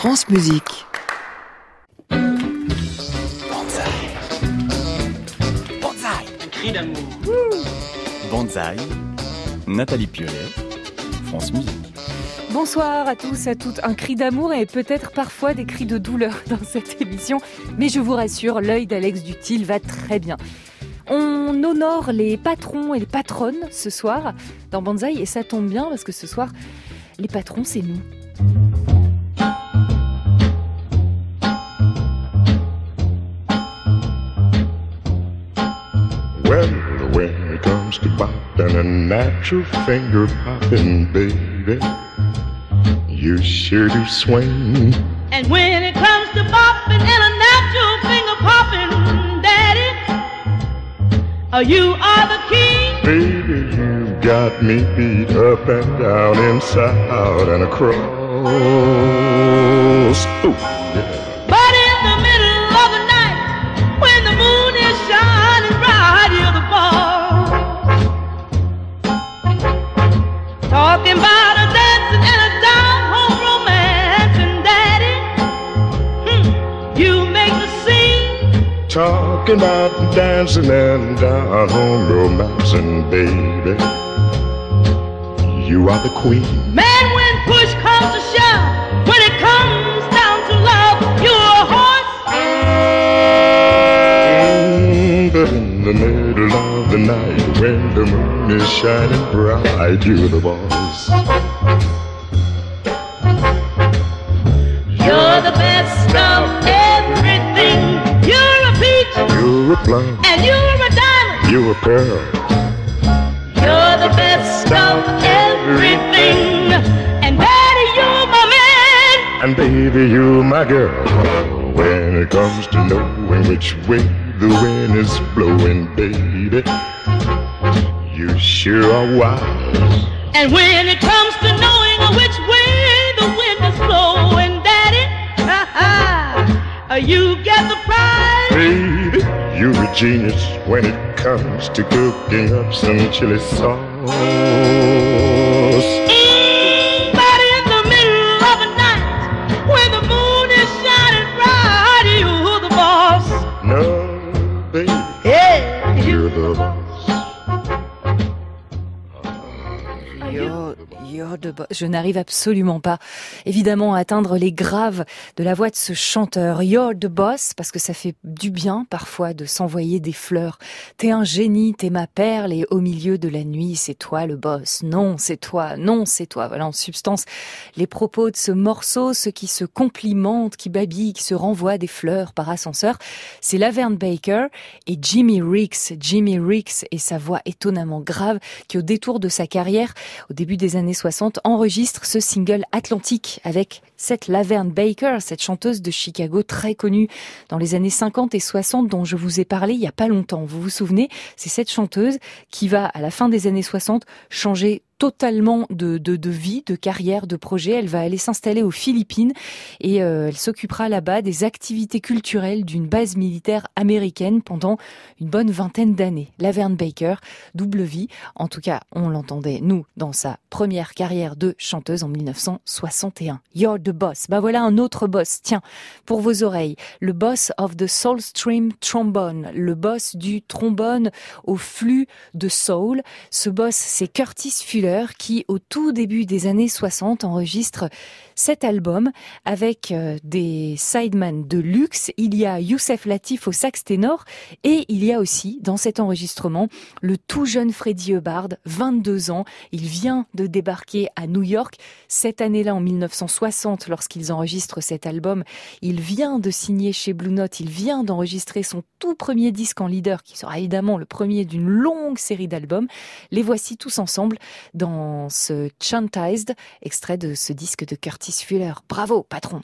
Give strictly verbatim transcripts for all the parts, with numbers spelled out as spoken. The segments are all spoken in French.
France Musique. Banzai. Banzai. Un cri d'amour. Banzai. Nathalie Piolet. France Musique. Bonsoir à tous, à toutes. Un cri d'amour et peut-être parfois des cris de douleur dans cette émission. Mais je vous rassure, l'œil d'Alex Dutil va très bien. On honore les patrons et les patronnes ce soir dans Banzai et ça tombe bien parce que ce soir, les patrons, c'est nous. Well, when it comes to popping a natural finger popping, baby, you sure do swing. And when it comes to popping and a natural finger popping, daddy, uh, you are the king. Baby, you got me beat up and down, inside out and across. Ooh, yeah. But in the middle of the night, when the moon is shining bright, you're the boss. Talking about a dancing and a down-home romance, and daddy, hmm, you make the scene. Talking about dancing and down home romancing, baby, you are the queen. Man, when push comes to shove, when it comes down to love, you're a horse. Mm, but in the middle of the night, when the moon is shining bright, you're the boss. You're the best of everything. You're a peach, You're a plum, and you're a diamond. you're a pearl. You're the best of everything. And daddy, you're my man. And baby, you're my girl. When it comes to knowing which way the wind is blowing, baby, you sure are wise. And when it comes to knowing which way the wind is blowing, daddy, ha-ha, you get the prize. Baby, you're a genius when it comes to cooking up some chili sauce. Mm, but in the middle of the night, when the moon is shining bright, you're the boss. No, baby, Yeah, you're the boss. You're, you're the boss. Je n'arrive absolument pas, évidemment, à atteindre les graves de la voix de ce chanteur. You're the boss, parce que ça fait du bien, parfois, de s'envoyer des fleurs. T'es un génie, t'es ma perle, et au milieu de la nuit, c'est toi le boss. Non, c'est toi, non, c'est toi. Voilà, en substance, les propos de ce morceau, ceux qui se complimentent, qui babillent, qui se renvoient des fleurs par ascenseur, c'est Laverne Baker et Jimmy Ricks. Jimmy Ricks et sa voix étonnamment grave, qui au détour de sa carrière, au début des années soixante, enregistre ce single Atlantique avec cette Laverne Baker, cette chanteuse de Chicago très connue dans les années cinquante et soixante dont je vous ai parlé il y a pas longtemps. Vous vous souvenez? C'est cette chanteuse qui va, à la fin des années soixante, changer totalement de, de, de vie, de carrière, de projet. Elle va aller s'installer aux Philippines et euh, elle s'occupera là-bas des activités culturelles d'une base militaire américaine pendant une bonne vingtaine d'années. Laverne Baker, double vie. En tout cas, on l'entendait, nous, dans sa première carrière de chanteuse en mille neuf cent soixante et un. You're the boss. Bah voilà un autre boss. Tiens, pour vos oreilles, le boss of the Soul Stream Trombone, le boss du trombone au flux de soul. Ce boss, c'est Curtis Fuller, qui, au tout début des années soixante, enregistre cet album avec euh, des sidemen de luxe. Il y a Youssef Latif au sax ténor et il y a aussi, dans cet enregistrement, le tout jeune Freddie Hubbard, vingt-deux ans. Il vient de débarquer à New York. Cette année-là, en mille neuf cent soixante, lorsqu'ils enregistrent cet album, il vient de signer chez Blue Note, il vient d'enregistrer son tout premier disque en leader, qui sera évidemment le premier d'une longue série d'albums. Les voici tous ensemble dans ce Chantized, extrait de ce disque de Curtis Fuller. Bravo, patron!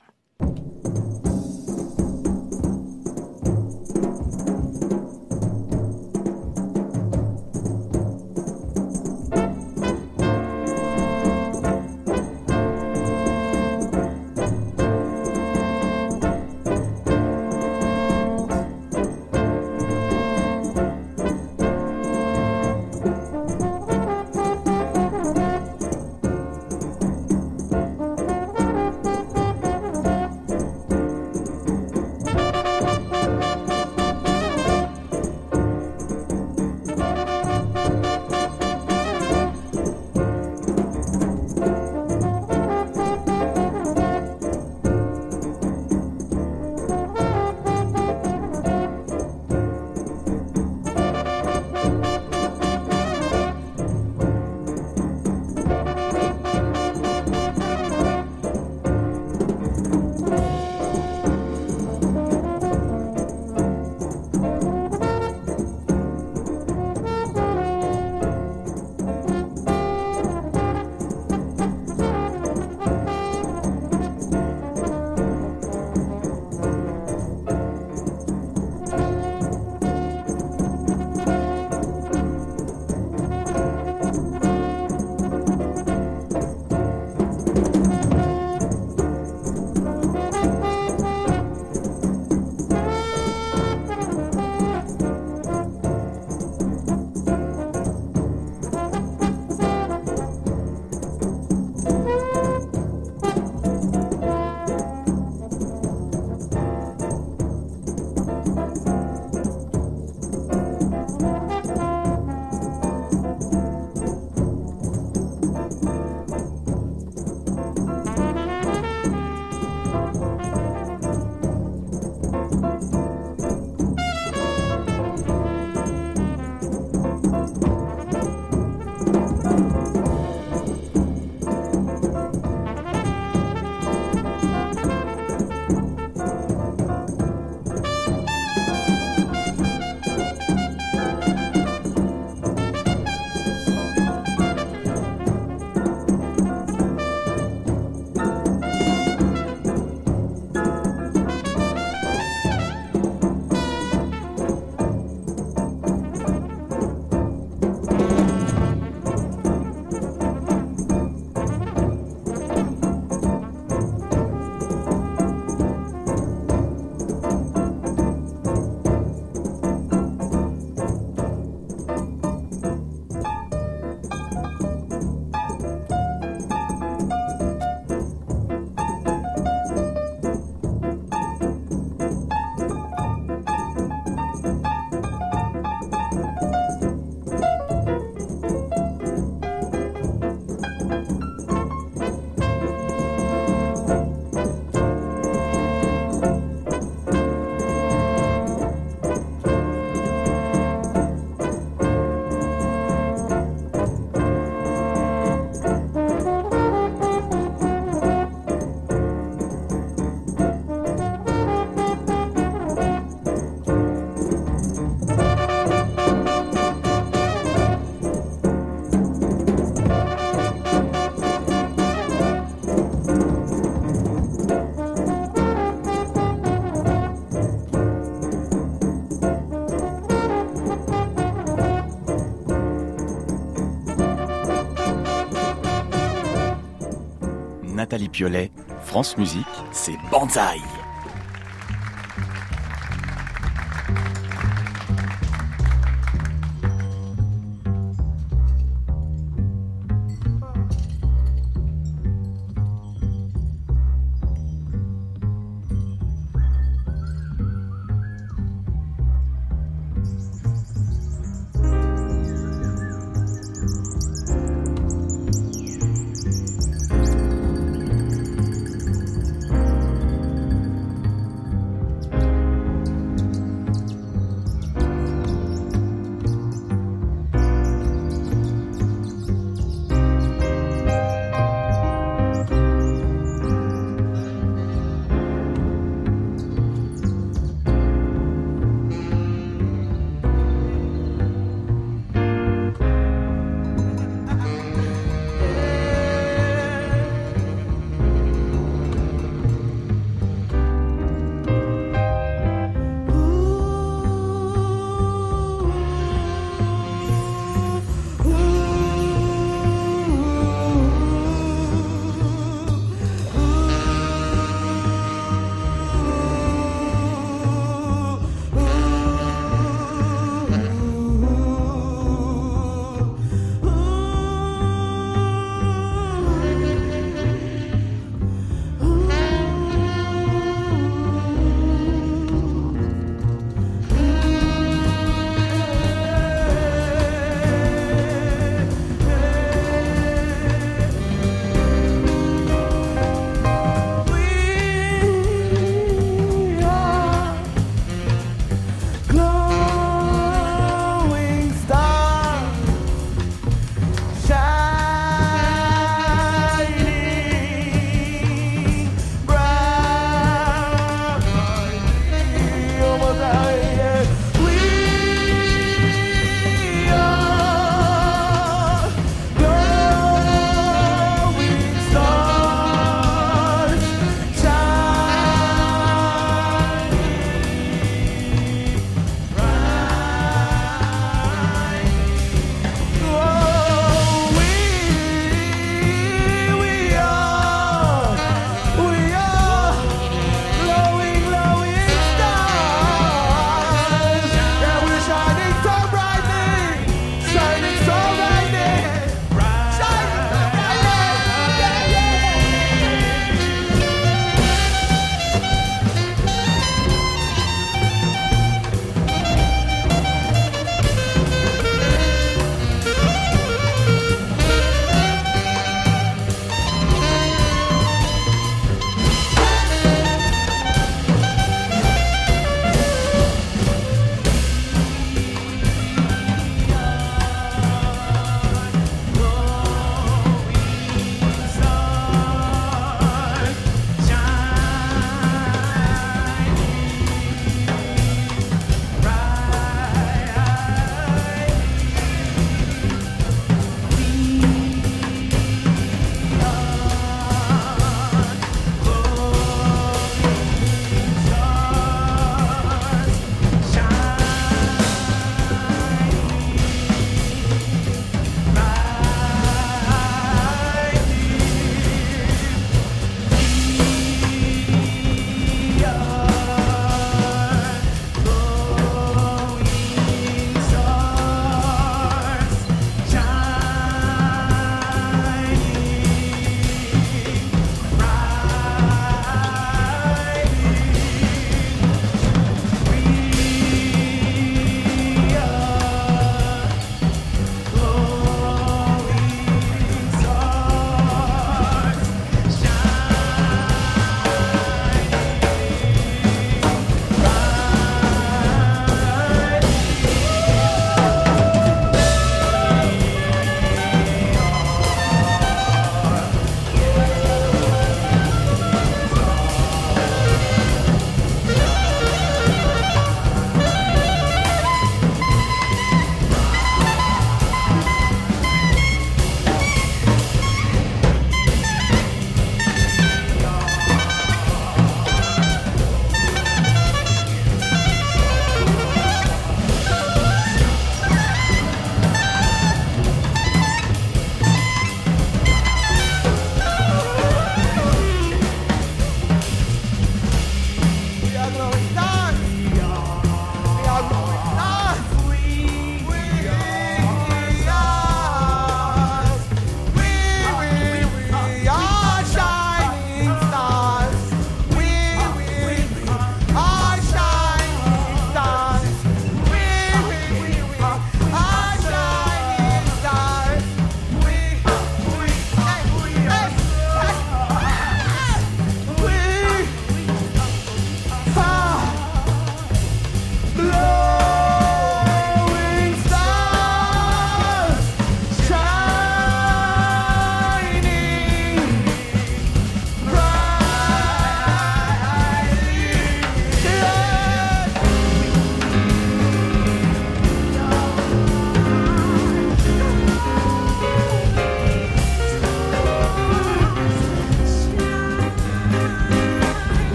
Piolet, France Musique, c'est Banzai.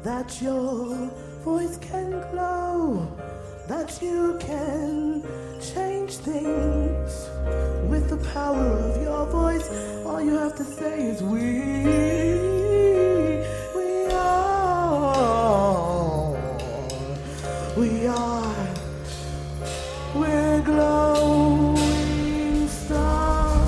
that your voice can glow, that you can change things with the power of your voice. All you have to say is we, we are, we are, we're glowing stars.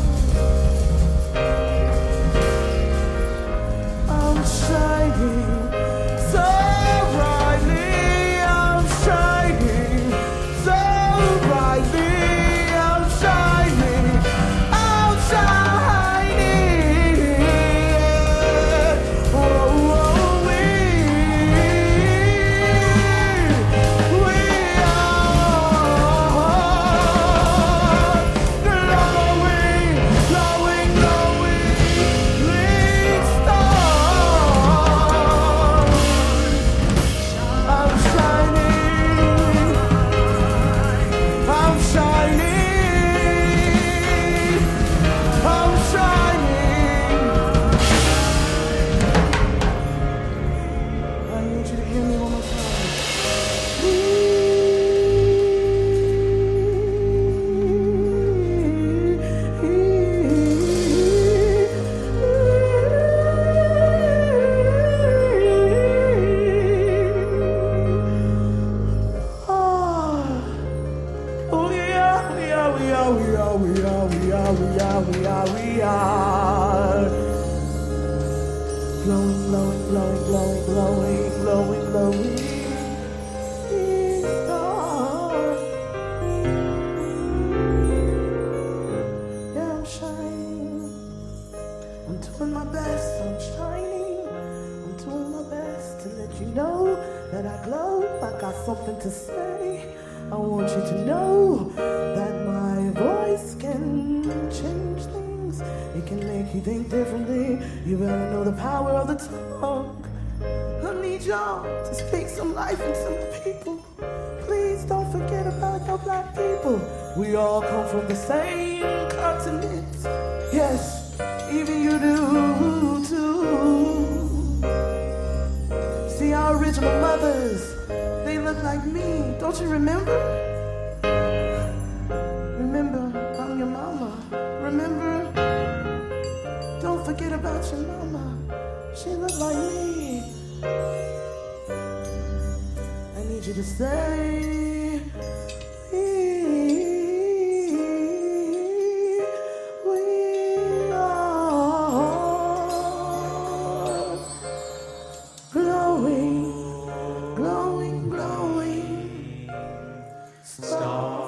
I'm shining so brightly, I'm shining so brightly, I'm shining, I'm shining. Oh, oh, we, we are glowing, glowing, glowing, glowing stars. I'm shining, I'm shining, I'm shining. I need you to hear me one more time. Oh yeah, we are, we are, we are, we are, we are, we are, we are, we are. Glowing, glowing, glowing, glowing, glowing, glowing, glowing. Star. Yeah, I'm shining. I'm doing my best. I'm shining. I'm doing my best to let you know that I glow. I got something to say. I want you to know that my voice can change things. It can make you think differently. You better know the power of the tongue. I need y'all to speak some life into the people. Please don't forget about your black people. We all come from the same continent. Yes, even you do too. See, our original mothers, they look like me. Don't you remember? Remember, I'm your mama. Remember? Don't forget about your mama. She looked like me. I need you to say, we, we are glowing, glowing, glowing stars.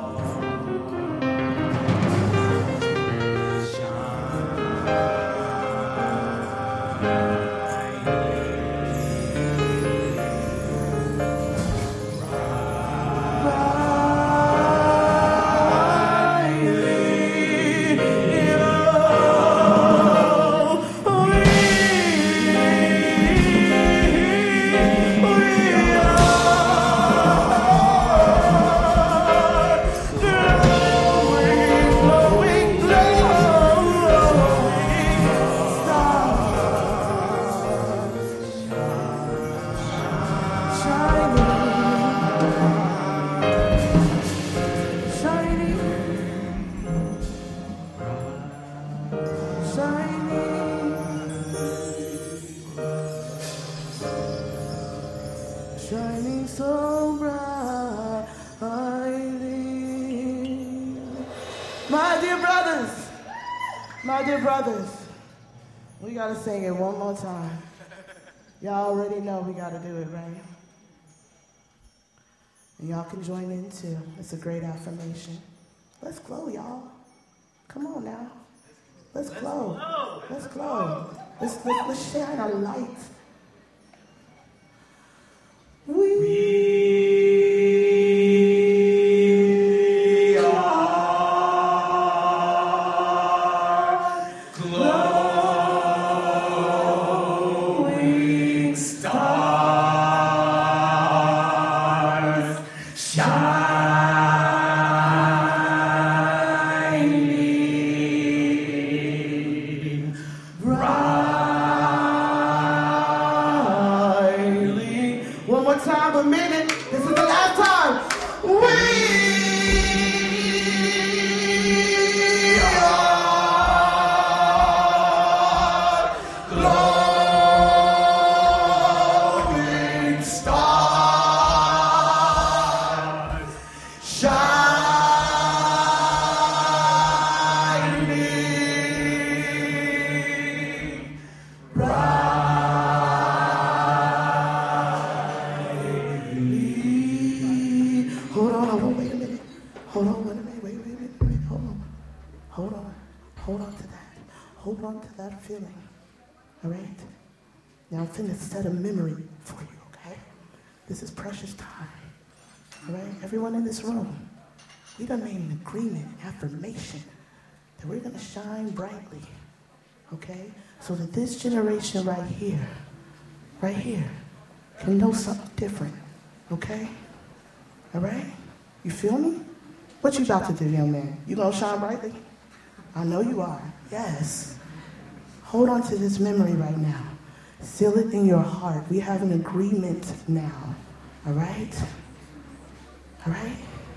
Shining so brightly. My dear brothers, my dear brothers, we gotta sing it one more time. Y'all already know we gotta do it, right? And y'all can join in too. It's a great affirmation. Let's glow, y'all. Come on now. Let's glow. Let's glow. Let's, let's, let's shine a light. We are glowing stars, shining bright. more time, a minute. This is the last time. We are glowing stars, shining brightly. Hold on, hold on, wait a minute. Hold on, wait a minute, wait, wait, wait, wait, hold on. Hold on, hold on to that. Hold on to that feeling. All right? Now I'm finna set a memory for you, okay? This is precious time. All right? Everyone in this room, we done made an agreement, affirmation, that we're gonna shine brightly, okay? So that this generation right here, right here, can know something different, okay? All right? You feel me? What you about to do, young man? You gonna shine brightly? I know you are, yes. Hold on to this memory right now. Seal it in your heart. We have an agreement now, all right? All right?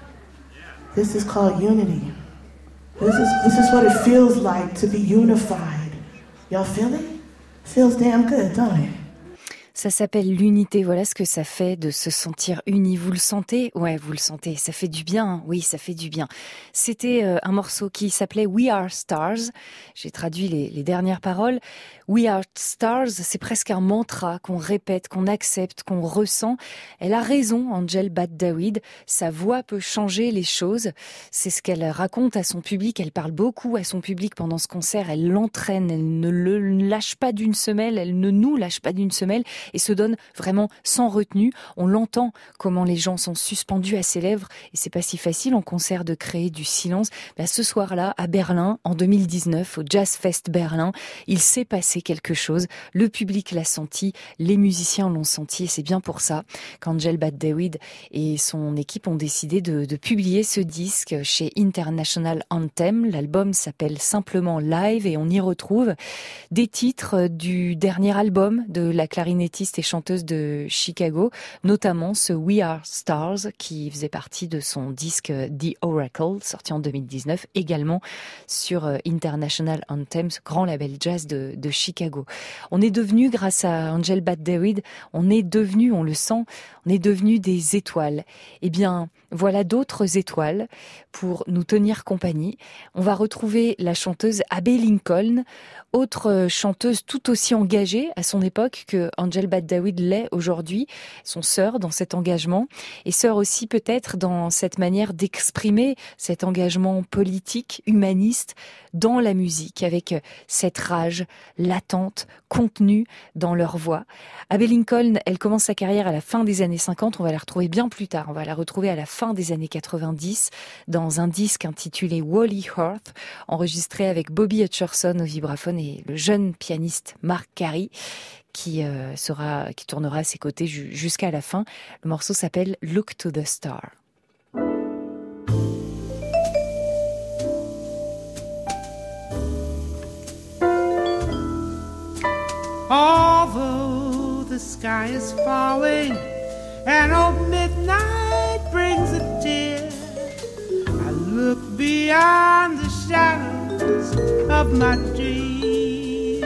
This is called unity. This is, this is what it feels like to be unified. Y'all feel it? Feels damn good, don't it? Ça s'appelle l'unité, voilà ce que ça fait de se sentir uni. Vous le sentez? Ouais, vous le sentez, ça fait du bien, hein. Oui, ça fait du bien. C'était euh, un morceau qui s'appelait We Are Stars. J'ai traduit les, les dernières paroles. We Are Stars, c'est presque un mantra qu'on répète, qu'on accepte, qu'on ressent. Elle a raison, Angel Bat-Dawid. Sa voix peut changer les choses. C'est ce qu'elle raconte à son public. Elle parle beaucoup à son public pendant ce concert. Elle l'entraîne, elle ne le lâche pas d'une semelle, elle ne nous lâche pas d'une semelle et se donne vraiment sans retenue. On l'entend comment les gens sont suspendus à ses lèvres et c'est pas si facile en concert de créer du silence. Ben, ce soir-là, à Berlin, en deux mille dix-neuf, au Jazz Fest Berlin, il s'est passé quelque chose. Le public l'a senti, les musiciens l'ont senti et c'est bien pour ça qu'Angel Bat-Dawid et son équipe ont décidé de, de publier ce disque chez International Anthem. L'album s'appelle simplement Live et on y retrouve des titres du dernier album de la clarinettiste et chanteuse de Chicago, notamment ce We Are Stars qui faisait partie de son disque The Oracle, sorti en deux mille dix-neuf, également sur International Anthem, ce grand label jazz de, de Chicago. On est devenu, grâce à Angel Bat-Dawid, on est devenu, on le sent, on est devenu des étoiles. Eh bien, voilà d'autres étoiles pour nous tenir compagnie. On va retrouver la chanteuse Abbey Lincoln, autre chanteuse tout aussi engagée à son époque que Angel Bat-Dawid l'est aujourd'hui, son sœur dans cet engagement, et sœur aussi peut-être dans cette manière d'exprimer cet engagement politique, humaniste, dans la musique, avec cette rage latente, contenue dans leur voix. Abbey Lincoln, elle commence sa carrière à la fin des années cinquante, on va la retrouver bien plus tard, on va la retrouver à la fin des années quatre-vingt-dix, dans un disque intitulé Wally Earth, enregistré avec Bobby Hutcherson au vibraphone et le jeune pianiste Mark Carey, qui euh, sera, qui tournera à ses côtés ju- jusqu'à la fin. Le morceau s'appelle Look to the Star. Although the sky is falling and old midnight brings a tear, I look beyond the shadows of my dreams,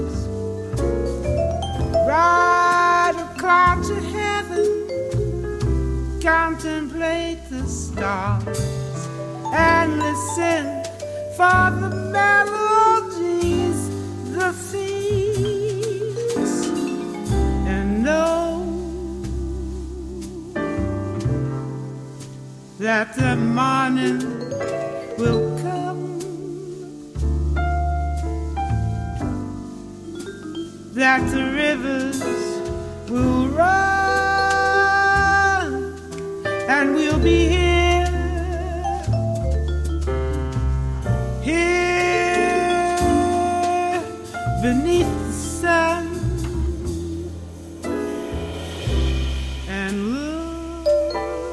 ride a cloud to heaven, contemplate the stars, and listen for the melodies, the themes, and know that the morning will come, that the rivers will run, and we'll be here, here beneath the sun, and look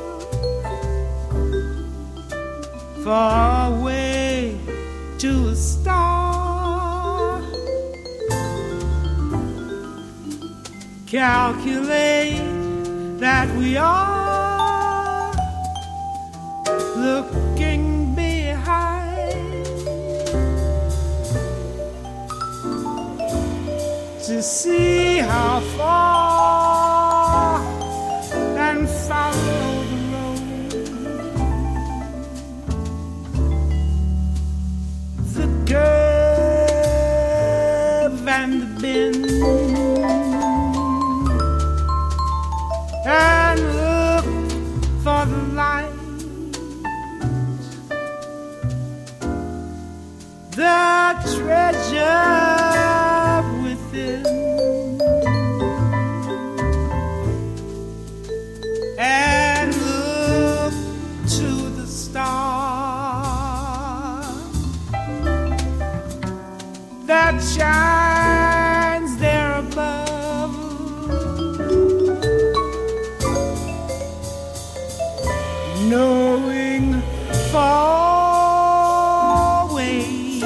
far away to a star, calculate that we are looking behind to see how far and follow the road. The curve and the bend, and look for the light, the treasure within, and look to the star that shines there above, knowing far ways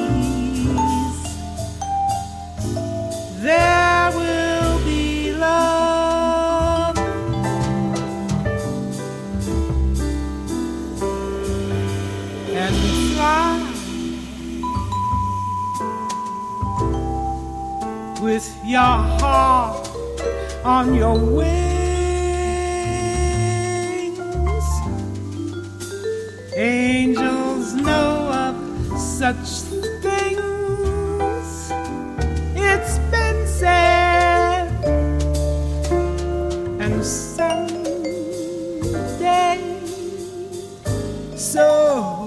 there will be love, and fly with your heart on your wings. Angels know of such things, it's been said, and someday so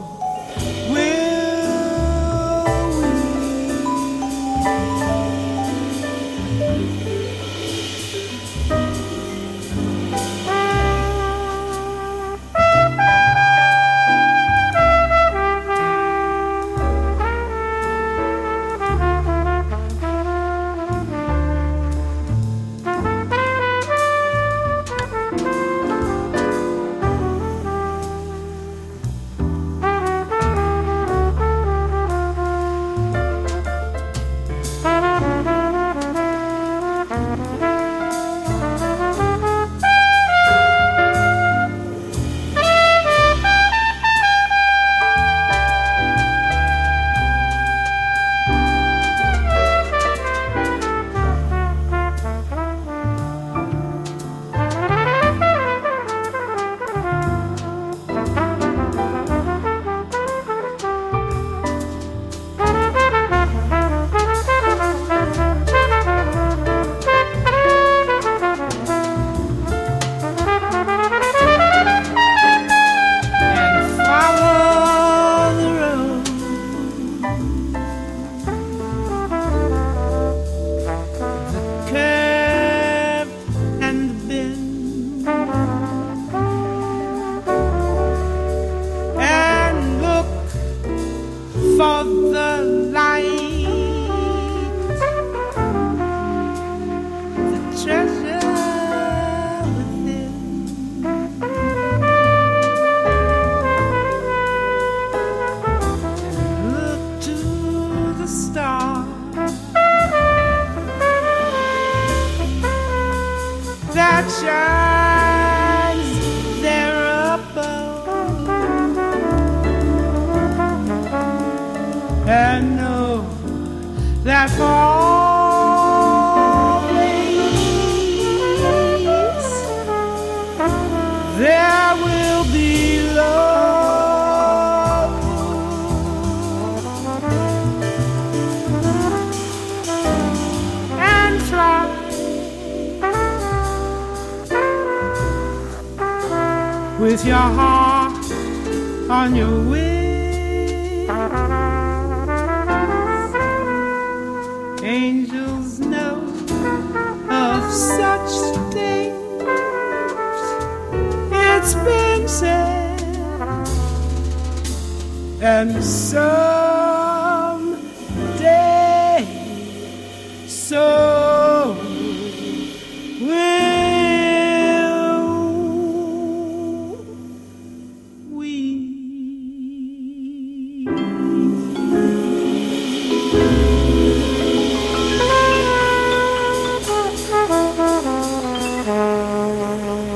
for the light, the treasure within, and look to the stars that shines there above, and know that for always there will be love, and fly with your heart on your wings. Angels know of such things, it's been said, and someday so will we.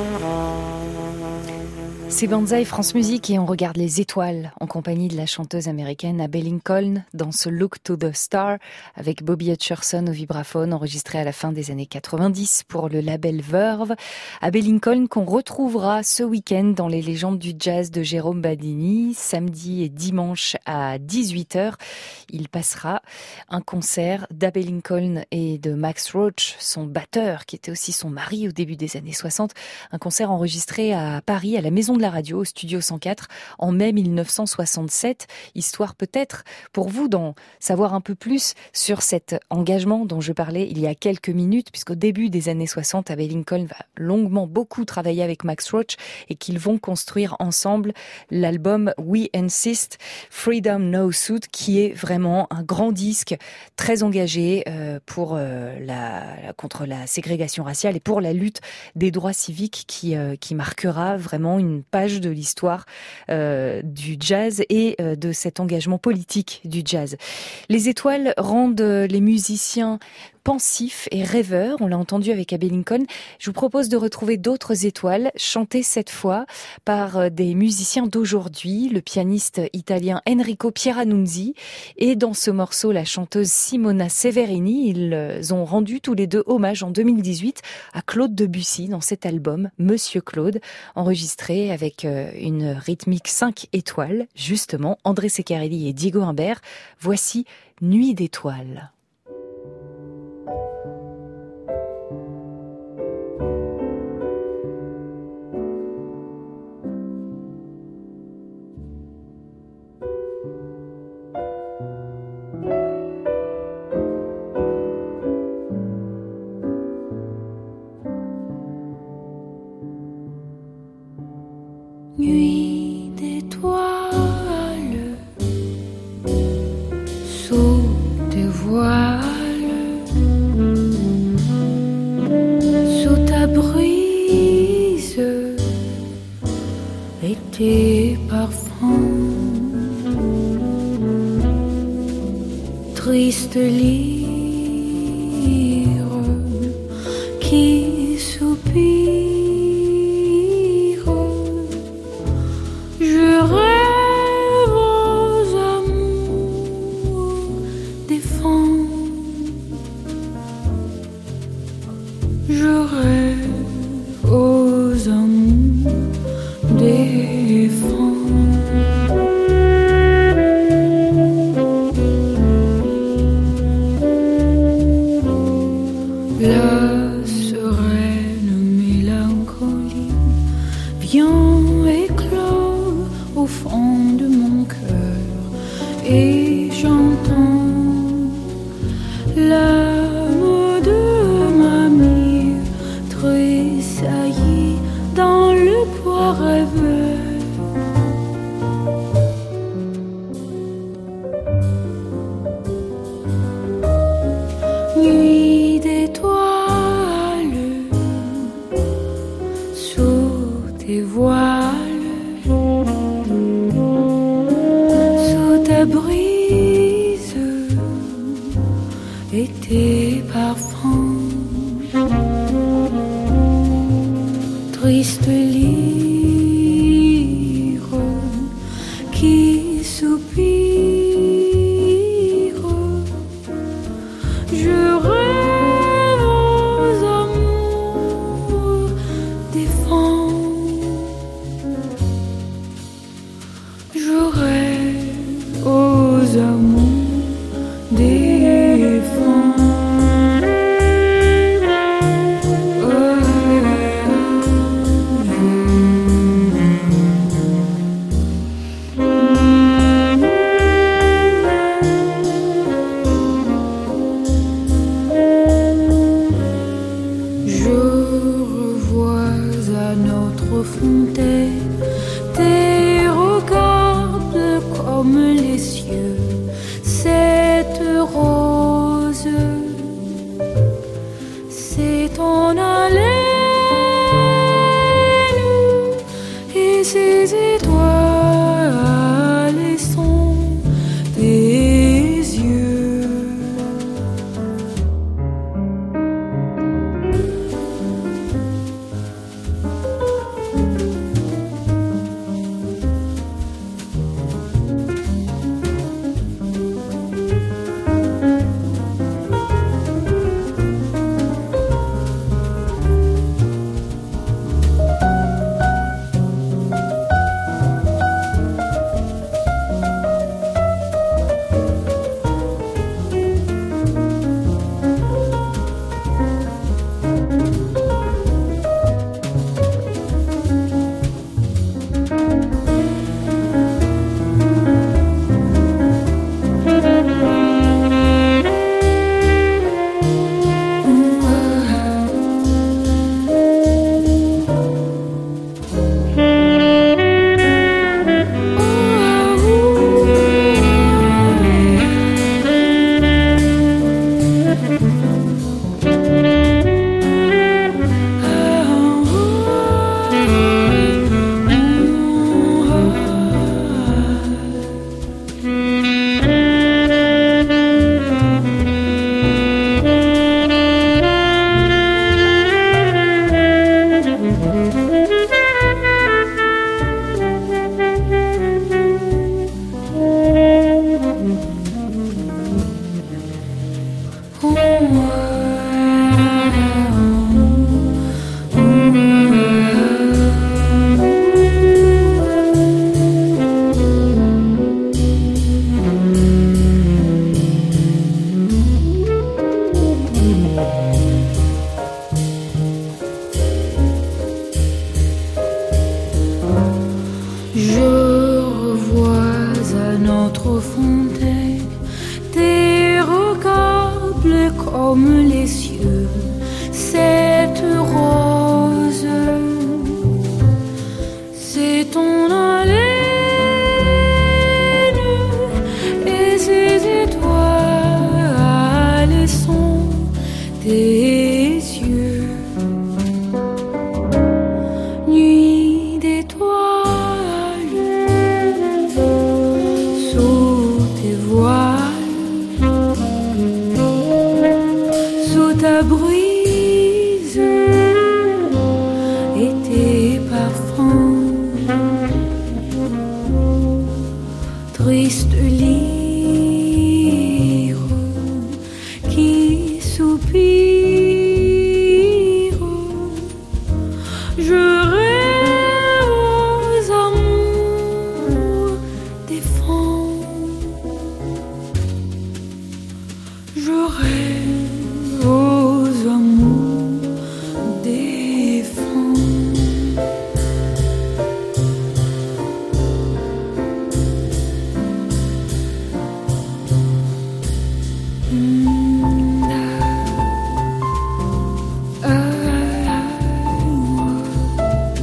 C'est Banzai France Musique et on regarde les étoiles en compagnie de la chanteuse américaine Abbey Lincoln dans ce Look to the Star avec Bobby Hutcherson au vibraphone, enregistré à la fin des années quatre-vingt-dix pour le label Verve. Abbey Lincoln qu'on retrouvera ce week-end dans les légendes du jazz de Jérôme Badini, samedi et dimanche à dix-huit heures. Il passera un concert d'Abbey Lincoln et de Max Roach, son batteur qui était aussi son mari au début des années soixante. Un concert enregistré à Paris, à la Maison de la Radio, au Studio cent quatre, en mai mille neuf cent soixante-sept. Histoire peut-être pour vous d'en savoir un peu plus sur cet engagement dont je parlais il y a quelques minutes, puisqu'au début des années soixante, Abbey Lincoln va longuement beaucoup travailler avec Max Roach et qu'ils vont construire ensemble l'album We Insist, Freedom No Suit, qui est vraiment un grand disque très engagé euh, pour euh, la, contre la ségrégation raciale et pour la lutte des droits civiques qui, euh, qui marquera vraiment une page de l'histoire euh, du jazz et euh, de cet engagement politique du jazz. Les étoiles rendent les musiciens pensifs et rêveurs, on l'a entendu avec Abbey Lincoln. Je vous propose de retrouver d'autres étoiles, chantées cette fois par des musiciens d'aujourd'hui, le pianiste italien Enrico Pieranunzi et dans ce morceau la chanteuse Simona Severini. Ils ont rendu tous les deux hommage en deux mille dix-huit à Claude Debussy dans cet album Monsieur Claude, enregistré avec une rythmique cinq étoiles, justement André Ceccarelli et Diego Imbert. Voici Nuit d'étoiles. Nuit d'étoiles, sous tes voiles, sous ta brise et tes parfums, triste lyre qui soupire. votre fontaine, dérogable comme les cieux, cette rose, c'est ton haleine et ces étoiles sont tes yeux. Nuit d'étoiles sous tes voiles, sous ta brise et tes parfums, triste lyre qui soupire. Je rêve aux amours défunts. Je rêve aux amours défunts. Mm, ah, ah, ah,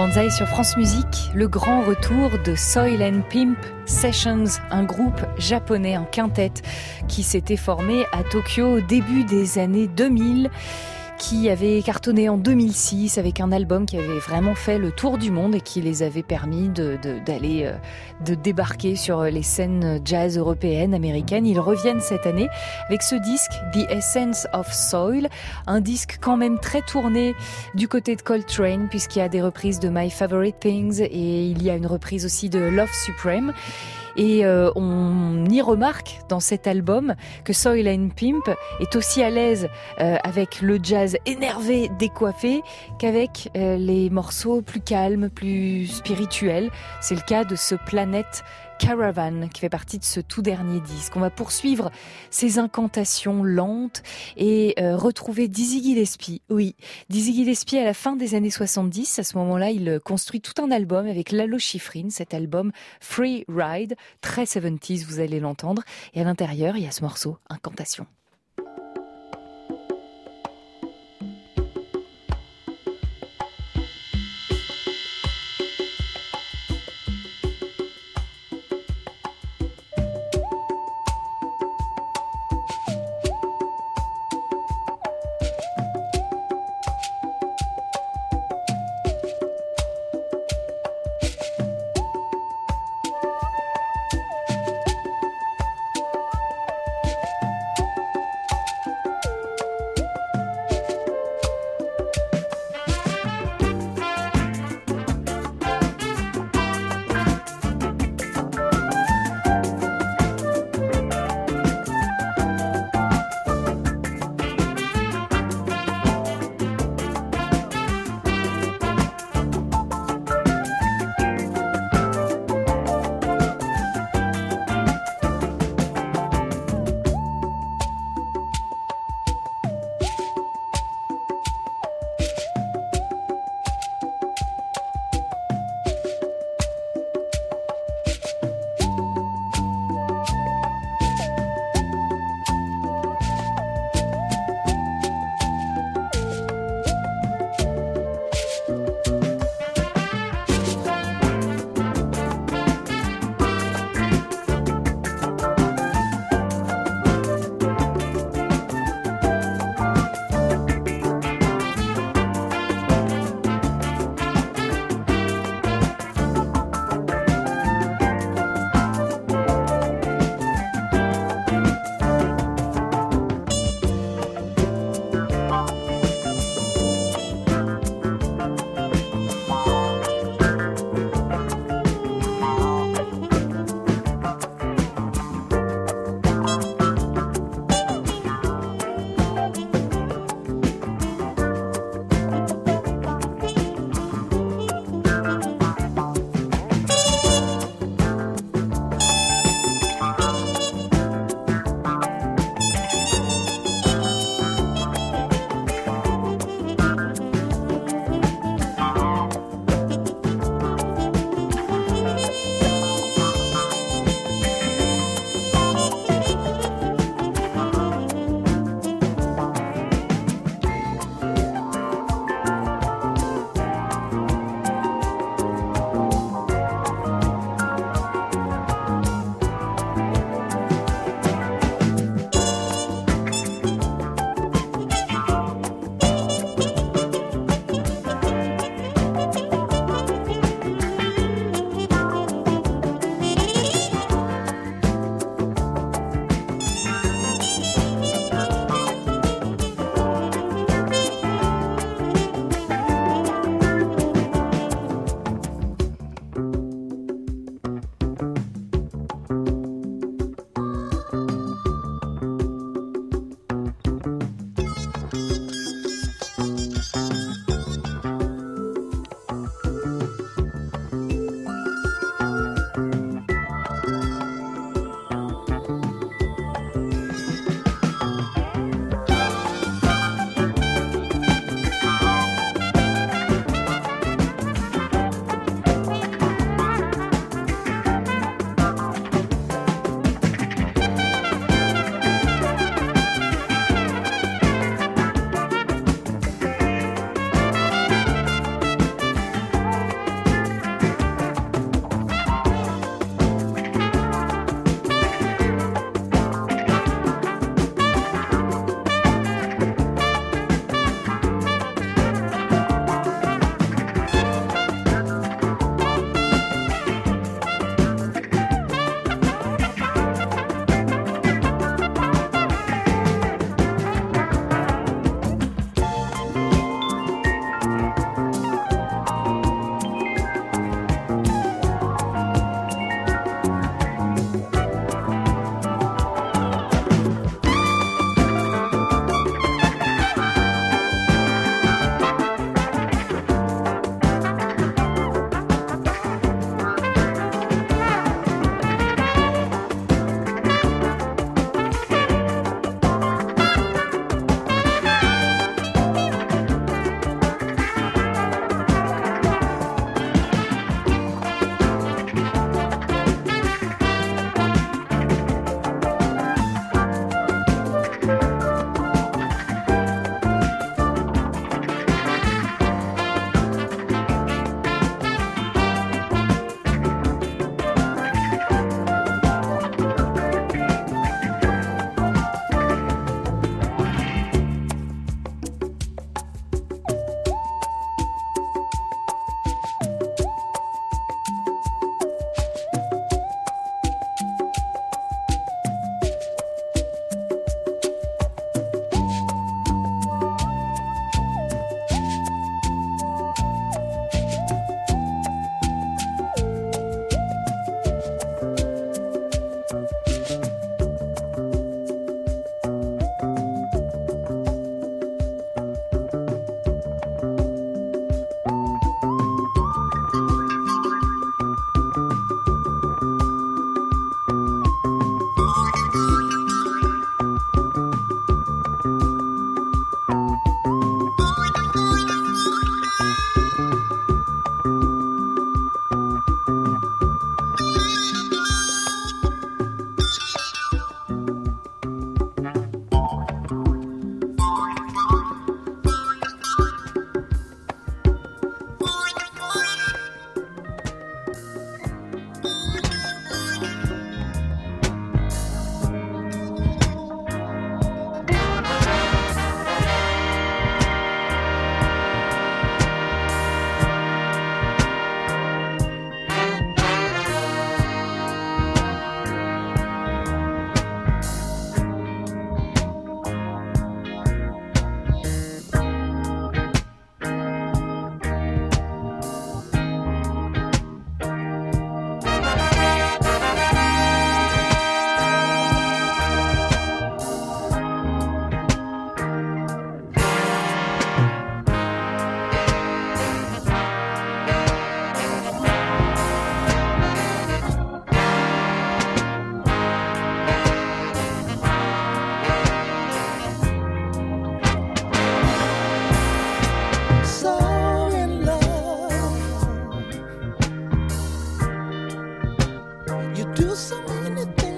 Banzai sur France Musique, le grand retour de Soil and Pimp Sessions, un groupe japonais, un quintet qui s'était formé à Tokyo au début des années deux mille, qui avait cartonné en deux mille six avec un album qui avait vraiment fait le tour du monde et qui les avait permis de, de, d'aller, euh, de débarquer sur les scènes jazz européennes, américaines. Ils reviennent cette année avec ce disque, The Essence of Soil, un disque quand même très tourné du côté de Coltrane, puisqu'il y a des reprises de My Favorite Things et il y a une reprise aussi de Love Supreme. Et euh, on y remarque dans cet album que Soil and Pimp est aussi à l'aise euh, avec le jazz énervé, décoiffé, qu'avec euh, les morceaux plus calmes, plus spirituels. C'est le cas de ce Planet Caravan qui fait partie de ce tout dernier disque. On va poursuivre ces incantations lentes et euh, retrouver Dizzy Gillespie. Oui, Dizzy Gillespie à la fin des années soixante-dix. À ce moment-là, il construit tout un album avec Lalo Schifrin, cet album Free Ride, très soixante-dix, vous allez l'entendre. Et à l'intérieur, il y a ce morceau, Incantation.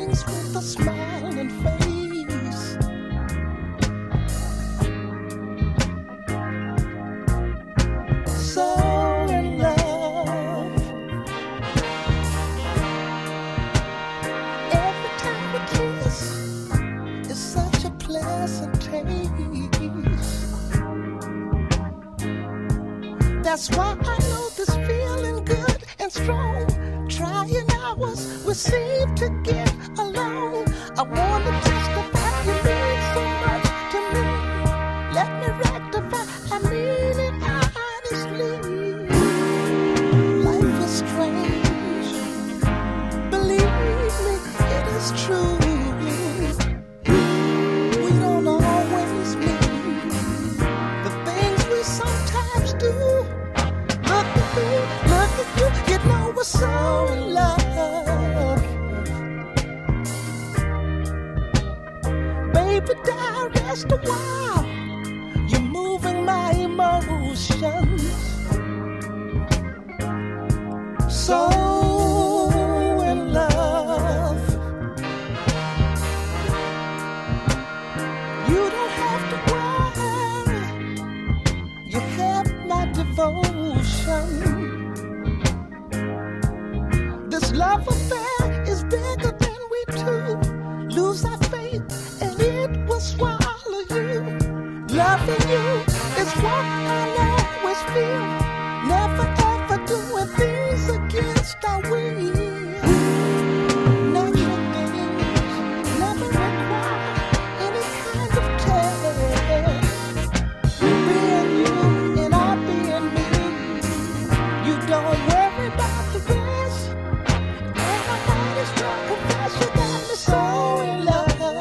things with a smiling face. So in love. Every time we kiss, it's such a pleasant taste. That's why I know this feeling good and strong. Trying hours we seem to get along. I wanna testify you mean so much to me. Let me rectify, I mean it honestly. Life is strange, believe me, it is true. We don't always mean the things we sometimes do. Look at me, look at you, you know we're so in love. Baby, die, rest a while. You're moving my emotions. So in love. You don't have to worry. You have my devotion. This love affair is bigger than we two. Lose our faith and it will swallow you. Loving you is what I'll always feel. Never ever doing things against our will. Natural things never require any kind of test. Being you and I being me. You don't worry about the rest. And my heart is strong, confess you got me so in love.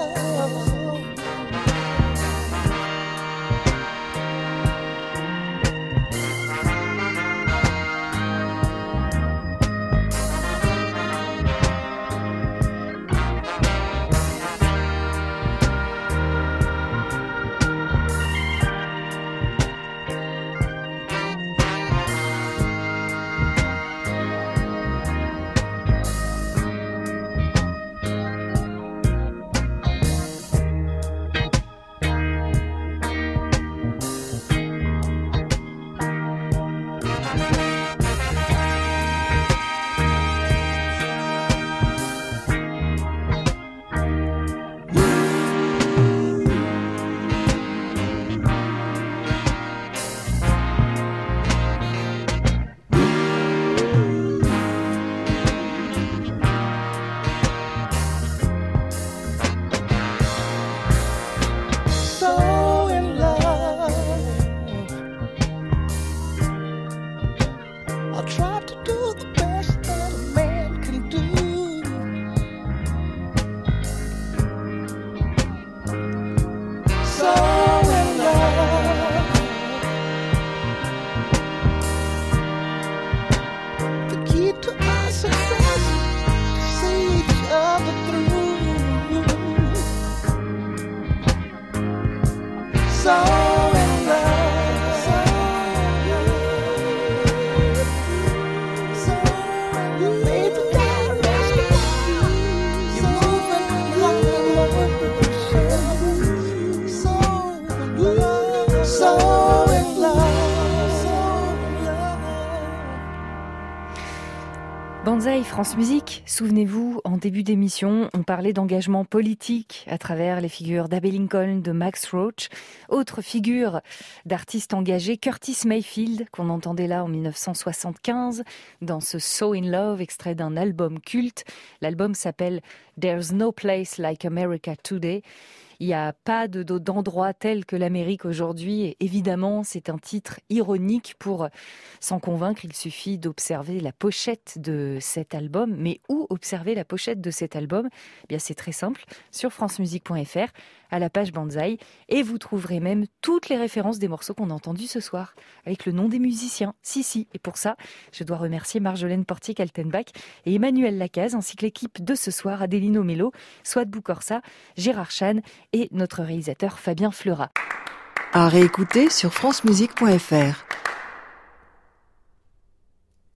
So in love. I'll try to do the best that a man can do. So in love. The key to our success, to see each other through. So in love. So in love. Baby, die, rest a while. You're moving like emotion. So in love. So in love. So in love. Banzai, France Musique, souvenez-vous, en début d'émission, on parlait d'engagement politique à travers les figures d'Abbey Lincoln, de Max Roach. Autre figure d'artiste engagé, Curtis Mayfield, qu'on entendait là en dix-neuf cent soixante-quinze, dans ce So in Love, extrait d'un album culte. L'album s'appelle There's No Place Like America Today. Il n'y a pas de, d'endroit tel que l'Amérique aujourd'hui. Et évidemment, c'est un titre ironique. Pour s'en convaincre, il suffit d'observer la pochette de cet album. Mais où observer la pochette de cet album ? Eh bien, c'est très simple. Sur francemusique point f r, à la page Banzai. Et vous trouverez même toutes les références des morceaux qu'on a entendus ce soir, avec le nom des musiciens. Si, si. Et pour ça, je dois remercier Marjolaine Portier-Kaltenbach et Emmanuel Lacaze, ainsi que l'équipe de ce soir, Adélino Mello, Swad Boukorsa, Gérard Chan et notre réalisateur Fabien Fleurat. À réécouter sur francemusique point f r.